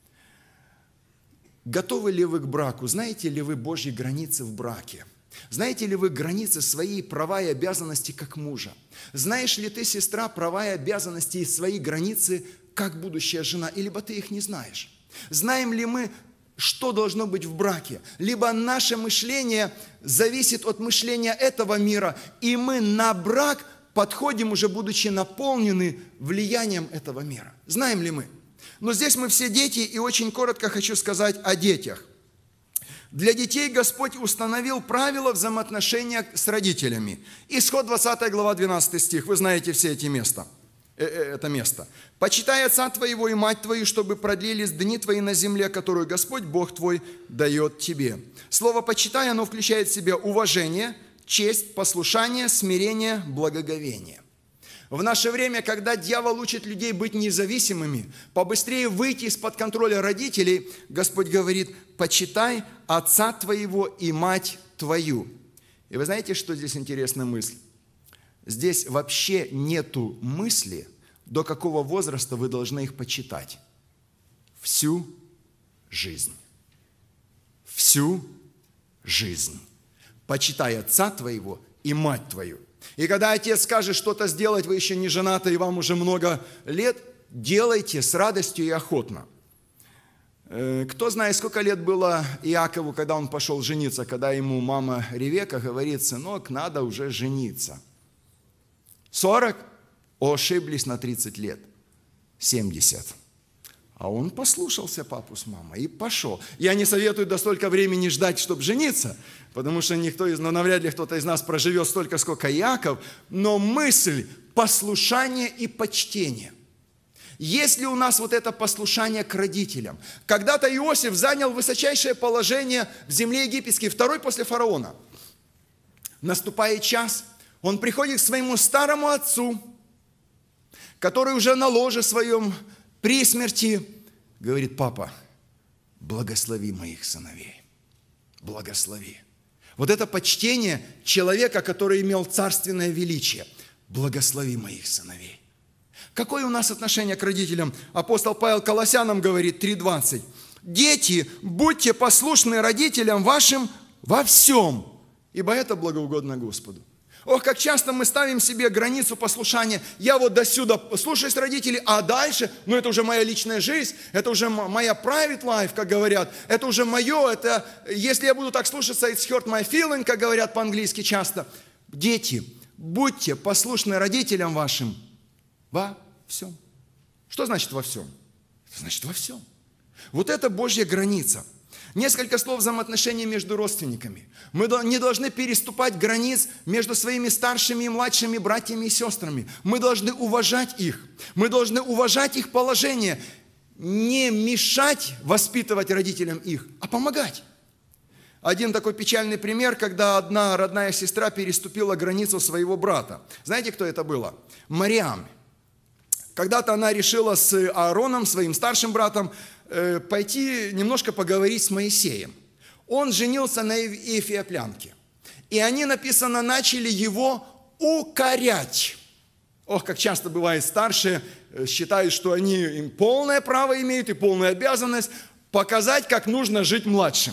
Готовы ли вы к браку? Знаете ли вы Божьи границы в браке? Знаете ли вы границы свои, права и обязанности как мужа? Знаешь ли ты, сестра, права и обязанности и свои границы как будущая жена? И либо ты их не знаешь? Знаем ли мы, что должно быть в браке? Либо наше мышление зависит от мышления этого мира, и мы на брак подходим, уже будучи наполнены влиянием этого мира. Знаем ли мы? Но здесь мы все дети, и очень коротко хочу сказать о детях. Для детей Господь установил правила взаимоотношения с родителями. Исход двадцатая глава, двенадцатый стих. Вы знаете все эти места. Это место. «Почитай отца твоего и мать твою, чтобы продлились дни твои на земле, которую Господь Бог твой дает тебе». Слово «почитай», оно включает в себя уважение, честь, послушание, смирение, благоговение. В наше время, когда дьявол учит людей быть независимыми, побыстрее выйти из-под контроля родителей, Господь говорит, почитай отца твоего и мать твою. И вы знаете, что здесь интересная мысль? Здесь вообще нету мысли, до какого возраста вы должны их почитать. Всю жизнь. Всю жизнь. Почитай отца твоего и мать твою. И когда отец скажет что-то сделать, вы еще не женаты и вам уже много лет, делайте с радостью и охотно. Кто знает, сколько лет было Иакову, когда он пошел жениться, когда ему мама Ревека говорит, сынок, надо уже жениться. сорок? О, ошиблись на тридцать лет. семьдесят. А он послушался папу с мамой и пошел. Я не советую до столько времени ждать, чтобы жениться, потому что никто из, ну, навряд ли кто-то из нас проживет столько, сколько Иаков, но мысль послушания и почтения. Есть ли у нас вот это послушание к родителям? Когда-то Иосиф занял высочайшее положение в земле египетской, второй после фараона. Наступает час, Он приходит к своему старому отцу, который уже на ложе своем при смерти, говорит: папа, благослови моих сыновей, благослови. Вот это почтение человека, который имел царственное величие. Благослови моих сыновей. Какое у нас отношение к родителям? Апостол Павел Колоссянам говорит, три двадцать. Дети, будьте послушны родителям вашим во всем, ибо это благоугодно Господу. Ох, как часто мы ставим себе границу послушания. Я вот до сюда слушаюсь родителей, а дальше, ну это уже моя личная жизнь, это уже моя private life, как говорят, это уже мое, это, если я буду так слушаться, it's hurt my feeling, как говорят по-английски часто. Дети, будьте послушны родителям вашим во всем. Что значит во всем? Это значит во всем. Вот это Божья граница. Несколько слов взаимоотношений между родственниками. Мы не должны переступать границ между своими старшими и младшими братьями и сестрами. Мы должны уважать их. Мы должны уважать их положение. Не мешать воспитывать родителям их, а помогать. Один такой печальный пример, когда одна родная сестра переступила границу своего брата. Знаете, кто это было? Мариам. Когда-то она решила с Аароном, своим старшим братом, пойти немножко поговорить с Моисеем. Он женился на эфиоплянке. И они, написано, начали его укорять. Ох, как часто бывает, старшие считают, что они им полное право имеют и полную обязанность показать, как нужно жить младшим.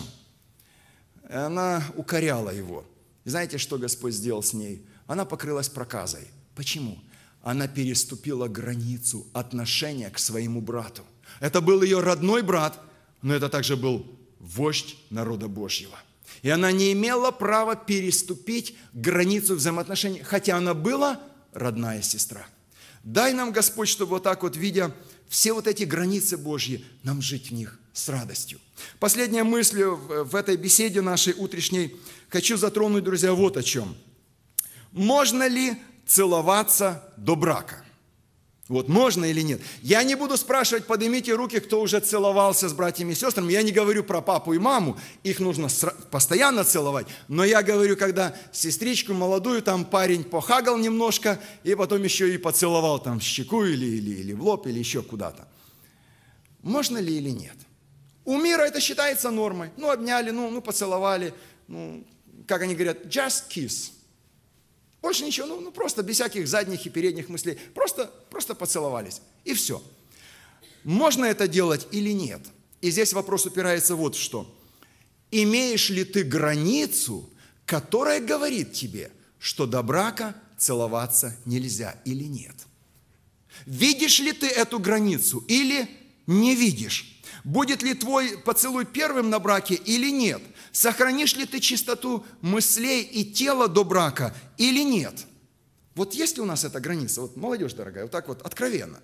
И она укоряла его. И знаете, что Господь сделал с ней? Она покрылась проказой. Почему? Она переступила границу отношения к своему брату. Это был ее родной брат, но это также был вождь народа Божьего. И она не имела права переступить границу взаимоотношений, хотя она была родная сестра. Дай нам, Господь, чтобы вот так вот, видя все вот эти границы Божьи, нам жить в них с радостью. Последняя мысль в этой беседе нашей утренней хочу затронуть, друзья, вот о чем. Можно ли целоваться до брака? Вот можно или нет? Я не буду спрашивать, поднимите руки, кто уже целовался с братьями и сестрами. Я не говорю про папу и маму, их нужно постоянно целовать. Но я говорю, когда сестричку молодую, там парень похагал немножко, и потом еще и поцеловал там в щеку или, или, или в лоб, или еще куда-то. Можно ли или нет? У мира это считается нормой. Ну, обняли, ну, ну поцеловали. Ну, как они говорят, just kiss. Больше ничего, ну, ну просто без всяких задних и передних мыслей. Просто, просто поцеловались. И все. Можно это делать или нет? И здесь вопрос упирается вот в что. Имеешь ли ты границу, которая говорит тебе, что до брака целоваться нельзя или нет? Видишь ли ты эту границу или не видишь? Будет ли твой поцелуй первым на браке или нет? Сохранишь ли ты чистоту мыслей и тела до брака или нет? Вот есть ли у нас эта граница? Вот молодежь дорогая, вот так вот откровенно.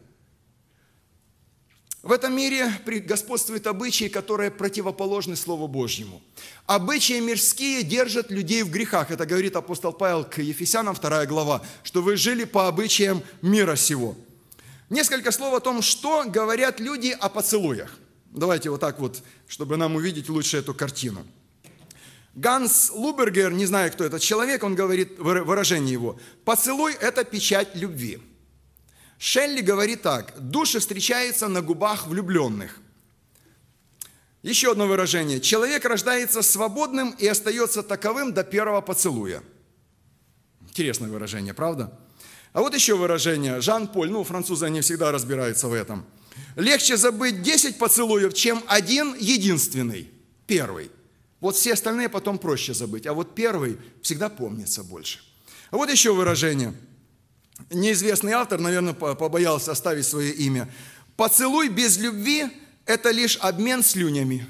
В этом мире господствуют обычаи, которые противоположны Слову Божьему. Обычаи мирские держат людей в грехах. Это говорит апостол Павел к Ефесянам, вторая глава, что вы жили по обычаям мира сего. Несколько слов о том, что говорят люди о поцелуях. Давайте вот так вот, чтобы нам увидеть лучше эту картину. Ганс Лубергер, не знаю, кто этот человек, он говорит, выражение его, «Поцелуй – это печать любви». Шелли говорит так, «Души встречаются на губах влюбленных». Еще одно выражение, «Человек рождается свободным и остается таковым до первого поцелуя». Интересное выражение, правда? А вот еще выражение, Жан-Поль, ну, французы, они всегда разбираются в этом. «Легче забыть десять поцелуев, чем один единственный, первый». Вот все остальные потом проще забыть, а вот первый всегда помнится больше. А вот еще выражение. Неизвестный автор, наверное, побоялся оставить свое имя. «Поцелуй без любви – это лишь обмен слюнями».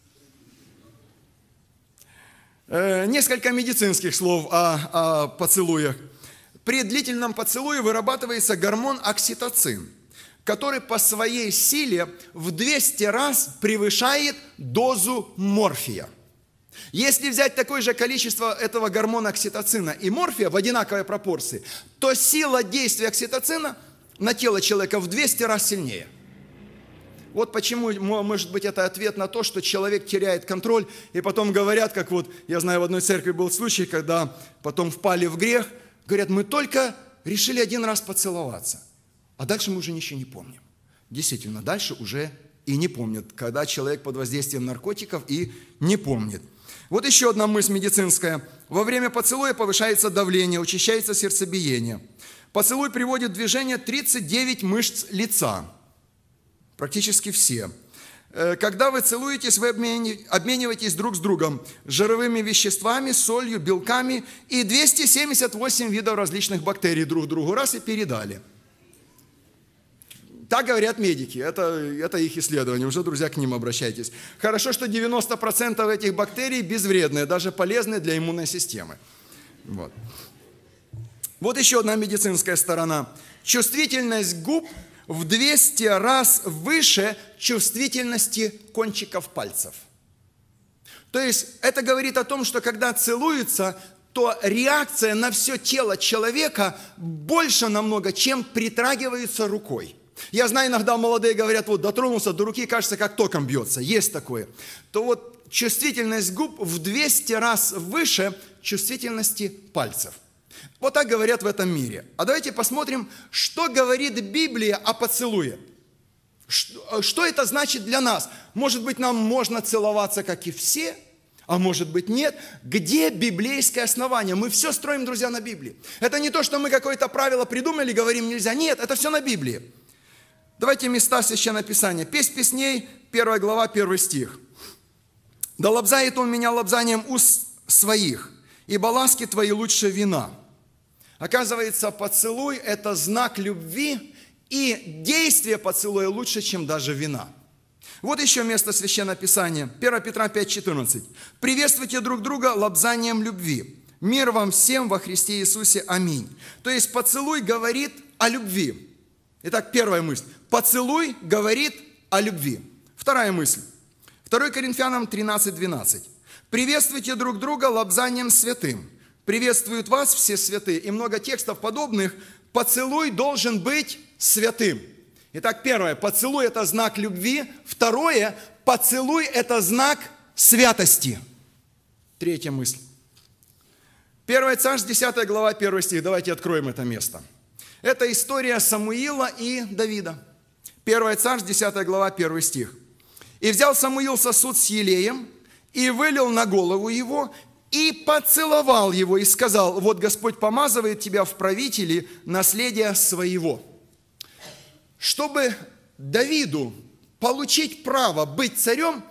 Э, несколько медицинских слов о, о поцелуях. При длительном поцелуе вырабатывается гормон окситоцин, который по своей силе в двести раз превышает дозу морфия. Если взять такое же количество этого гормона окситоцина и морфия в одинаковой пропорции, то сила действия окситоцина на тело человека в двести раз сильнее. Вот почему, может быть, это ответ на то, что человек теряет контроль, и потом говорят, как вот, я знаю, в одной церкви был случай, когда потом впали в грех, Говорят, мы только решили один раз поцеловаться, а дальше мы уже ничего не помним. Действительно, дальше уже и не помнят, когда человек под воздействием наркотиков и не помнит. Вот еще одна мысль медицинская. Во время поцелуя повышается давление, учащается сердцебиение. Поцелуй приводит в движение тридцать девять мышц лица. Практически все. Когда вы целуетесь, вы обмениваетесь друг с другом жировыми веществами, солью, белками и двести семьдесят восемь видов различных бактерий друг другу. Раз и передали. Так говорят медики, это, это их исследование, уже, друзья, к ним обращайтесь. Хорошо, что девяносто процентов этих бактерий безвредные, даже полезные для иммунной системы. Вот. Вот еще одна медицинская сторона. Чувствительность губ в двести раз выше чувствительности кончиков пальцев. То есть это говорит о том, что когда целуются, то реакция на все тело человека больше намного, чем притрагиваются рукой. Я знаю, иногда молодые говорят, вот дотронулся до руки, кажется, как током бьется. Есть такое. То вот чувствительность губ в двести раз выше чувствительности пальцев. Вот так говорят в этом мире. А давайте посмотрим, что говорит Библия о поцелуе. Что, что это значит для нас? Может быть, нам можно целоваться, как и все, а может быть, нет. Где библейское основание? Мы все строим, друзья, на Библии. Это не то, что мы какое-то правило придумали, говорим нельзя. Нет, это все на Библии. Давайте места Священного Писания. Песнь песней, первая глава, первый стих. «Да лобзает он меня лобзанием уст своих, ибо ласки твои лучше вина». Оказывается, поцелуй – это знак любви, и действие поцелуя лучше, чем даже вина. Вот еще место Священного Писания. первое Петра пять четырнадцать. «Приветствуйте друг друга лобзанием любви. Мир вам всем во Христе Иисусе. Аминь». То есть поцелуй говорит о любви. Итак, первая мысль. Поцелуй говорит о любви. Вторая мысль. второе Коринфянам тринадцать двенадцать. «Приветствуйте друг друга лобзанием святым. Приветствуют вас все святые». И много текстов подобных. Поцелуй должен быть святым. Итак, первое. Поцелуй – это знак любви. Второе. Поцелуй – это знак святости. Третья мысль. первое Царств, десятая глава, первый стих. Давайте откроем это место. Это история Самуила и Давида. первое Царств, десятая глава, первый стих. «И взял Самуил сосуд с елеем, и вылил на голову его, и поцеловал его, и сказал: вот Господь помазывает тебя в правители наследия своего». Чтобы Давиду получить право быть царем,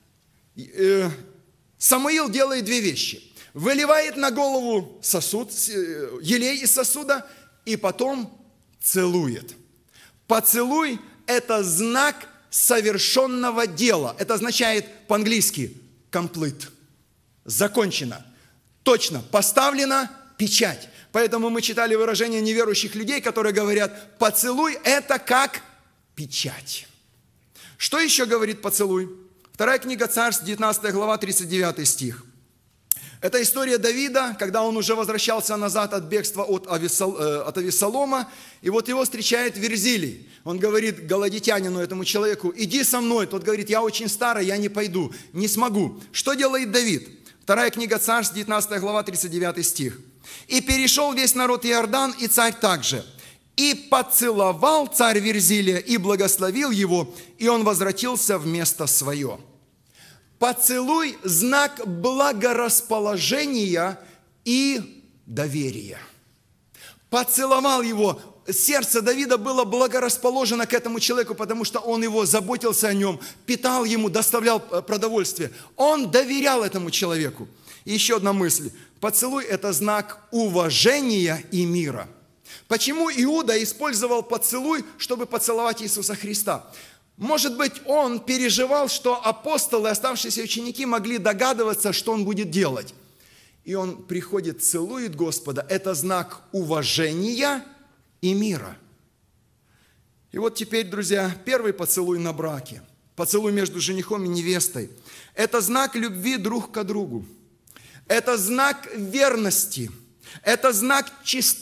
Самуил делает две вещи. Выливает на голову сосуд, елей из сосуда, и потом целует. Поцелуй – это знак совершенного дела. Это означает по-английски complete. Закончено. Точно. Поставлена печать. Поэтому мы читали выражение неверующих людей, которые говорят: поцелуй – это как печать. Что еще говорит поцелуй? Вторая книга Царств, девятнадцатая глава, тридцать девятый стих. Это история Давида, когда он уже возвращался назад от бегства от, Авесол, э, от Авесолома, и вот его встречает Верзилий. Он говорит галадитянину, этому человеку: иди со мной. Тот говорит: я очень старый, я не пойду, не смогу. Что делает Давид? Вторая книга Царств, девятнадцатая глава, тридцать девятый стих. «И перешел весь народ Иордан, и царь также. И поцеловал царь Верзилия, и благословил его, и он возвратился в место свое». Поцелуй – знак благорасположения и доверия. Поцеловал его. Сердце Давида было благорасположено к этому человеку, потому что он его заботился о нем, питал ему, доставлял продовольствие. Он доверял этому человеку. И еще одна мысль. Поцелуй – это знак уважения и мира. Почему Иуда использовал поцелуй, чтобы поцеловать Иисуса Христа? Может быть, он переживал, что апостолы, оставшиеся ученики, могли догадываться, что он будет делать. И он приходит, целует Господа. Это знак уважения и мира. И вот теперь, друзья, первый поцелуй на браке. Поцелуй между женихом и невестой. Это знак любви друг к другу. Это знак верности. Это знак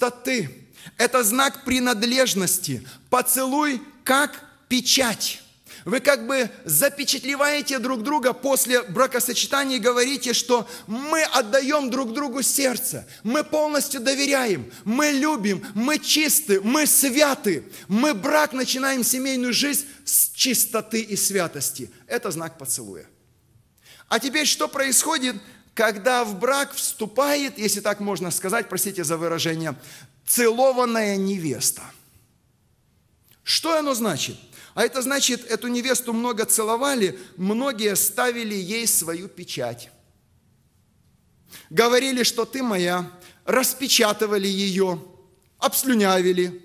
чистоты. Это знак принадлежности. Поцелуй как печать. Вы как бы запечатлеваете друг друга после бракосочетания и говорите, что мы отдаем друг другу сердце, мы полностью доверяем, мы любим, мы чисты, мы святы. Мы брак начинаем семейную жизнь с чистоты и святости. Это знак поцелуя. А теперь что происходит, когда в брак вступает, если так можно сказать, простите за выражение, целованная невеста? Что оно значит? А это значит, эту невесту много целовали, многие ставили ей свою печать. Говорили, что ты моя, распечатывали ее, обслюнявили.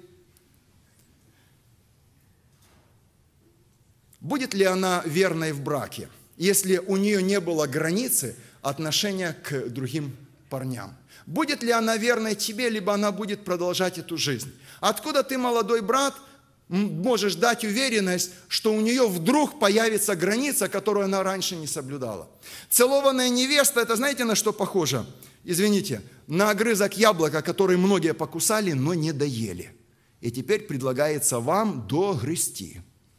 Будет ли она верной в браке, если у нее не было границы отношения к другим парням? Будет ли она верной тебе, либо она будет продолжать эту жизнь? Откуда ты, молодой брат, можешь дать уверенность, что у нее вдруг появится граница, которую она раньше не соблюдала? Целованная невеста, это знаете, на что похоже? Извините, на огрызок яблока, который многие покусали, но не доели. И теперь предлагается вам догрызти.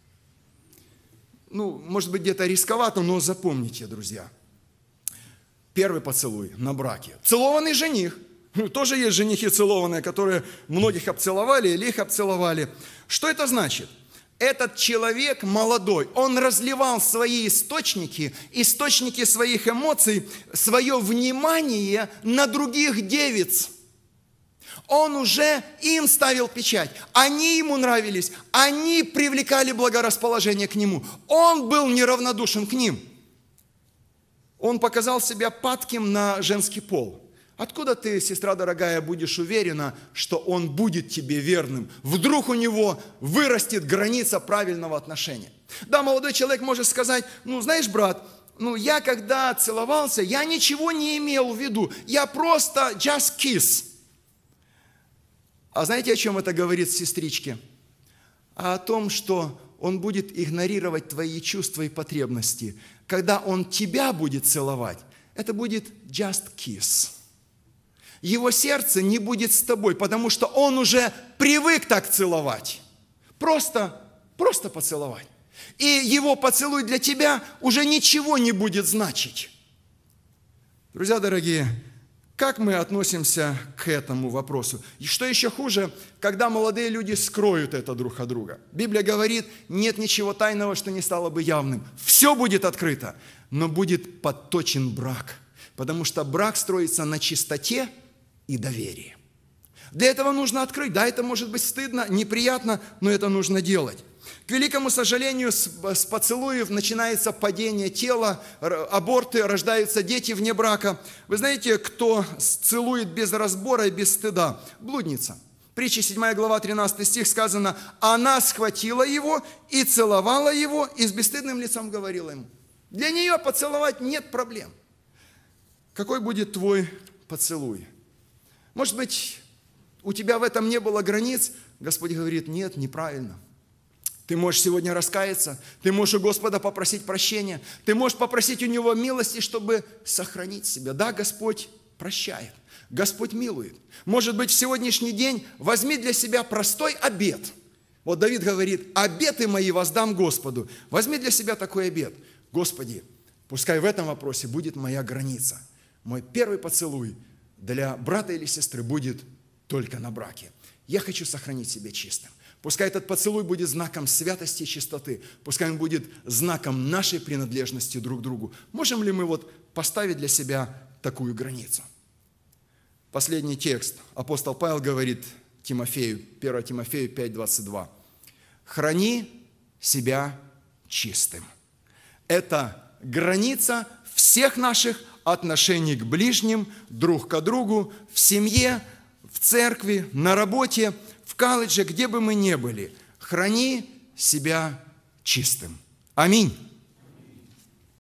Ну, может быть, где-то рисковато, но запомните, друзья. Первый поцелуй на браке. Целованный жених. Тоже есть женихи целованные, которые многих обцеловали или их обцеловали. Что это значит? Этот человек молодой, он разливал свои источники, источники своих эмоций, свое внимание на других девиц. Он уже им ставил печать. Они ему нравились, они привлекали благорасположение к нему. Он был неравнодушен к ним. Он показал себя падким на женский пол. Откуда ты, сестра дорогая, будешь уверена, что он будет тебе верным? Вдруг у него вырастет граница правильного отношения. Да, молодой человек может сказать, ну, знаешь, брат, ну, я когда целовался, я ничего не имел в виду. Я просто just kiss. А знаете, о чем это говорит сестричке? А о том, что он будет игнорировать твои чувства и потребности. Когда он тебя будет целовать, это будет just kiss. Его сердце не будет с тобой, потому что он уже привык так целовать. Просто, просто поцеловать. И его поцелуй для тебя уже ничего не будет значить. Друзья дорогие, как мы относимся к этому вопросу? И что еще хуже, когда молодые люди скроют это друг от друга. Библия говорит, нет ничего тайного, что не стало бы явным. Все будет открыто, но будет подточен брак. Потому что брак строится на чистоте и доверии. Для этого нужно открыть. Да, это может быть стыдно, неприятно, но это нужно делать. К великому сожалению, с, с поцелуев начинается падение тела, аборты, рождаются дети вне брака. Вы знаете, кто целует без разбора и без стыда? Блудница. Притча седьмая глава, тринадцатый стих сказано, она схватила его и целовала его, и с бесстыдным лицом говорила ему. Для нее поцеловать нет проблем. Какой будет твой поцелуй? Может быть, у тебя в этом не было границ? Господь говорит, нет, неправильно. Ты можешь сегодня раскаяться, ты можешь у Господа попросить прощения, ты можешь попросить у Него милости, чтобы сохранить себя. Да, Господь прощает, Господь милует. Может быть, в сегодняшний день возьми для себя простой обет. Вот Давид говорит, обеты мои воздам Господу. Возьми для себя такой обет. Господи, пускай в этом вопросе будет моя граница. Мой первый поцелуй для брата или сестры будет только на браке. Я хочу сохранить себя чистым. Пускай этот поцелуй будет знаком святости и чистоты. Пускай он будет знаком нашей принадлежности друг к другу. Можем ли мы вот поставить для себя такую границу? Последний текст. Апостол Павел говорит Тимофею, первое Тимофею пять двадцать два. Храни себя чистым. Это граница всех наших отношений к ближним, друг к другу, в семье, в церкви, на работе, в колледже, где бы мы ни были. Храни себя чистым. Аминь.